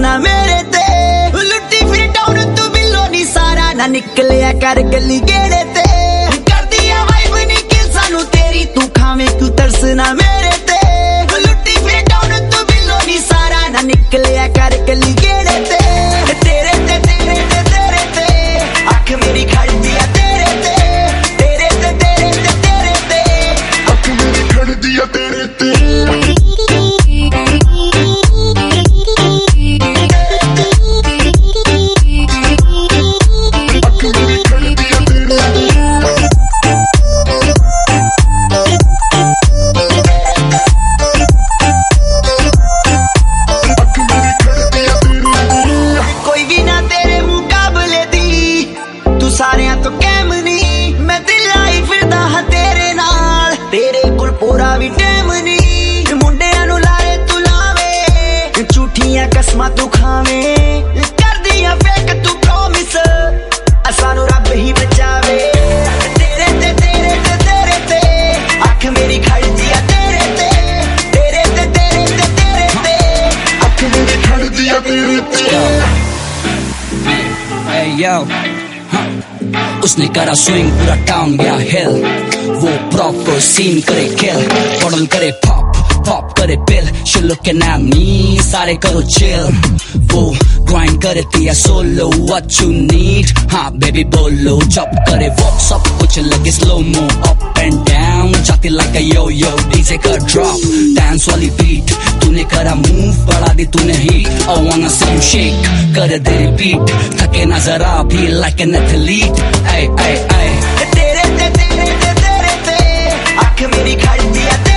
ना मेरे ते, लुट्टी फिर टाउन तू बिलो नी सारा ना निकलिया कर गली गेड़े ते, कर दिया वाइब निकल सानू तेरी तू खावे क्यों तरस ना मेरे ते, लुट्टी फिर टाउन तू बिलो नी सारा ना निकलिया कर गली गेड़े ते, तेरे ते तेरे ते तेरे ते आँख मेरी खड़ दिया तेरे ते, तेरे ते तेरे ते तेरे ते आँख मेरी खड़ दिया तेरे ते। सारियां तो कैम नी मैं दिल आई फिरदा हां तेरे नाल, तेरे कोल पूरा भी टाइम नी, मुंडियां नू लारे तू लावे, झूठियां कसमां तू खावे, कर दियां फेक तू प्रॉमिस सानू रब ही बचावे, तेरे ते तेरे ते तेरे ते आँख मेरी खड़ दिया तेरे ते, तेरे ते तेरे ते तेरे ते आँख मेरी खड़ दिया तेरे ते। Hey yo, उसने करा स्विंग पूरा टाउन गया हिल, वो प्रॉपर सीन करे किल, बॉटल करे पॉप पॉप करे pill, she looking at me सारे करो chill, वो grind करती है solo what you need, हाँ baby बोलो जब करे वो सब कुछ लगे slow mo up and down, जाती like a yo-yo DJ का drop, dance वाली beat, तूने करा move बढ़ा दी तूने heat, I wanna see you shake, कर दे repeat, थके ना जरा भी like an athlete, ay ay ay, तेरे ते तेरे ते तेरे ते आँख मेरी खड़ दिया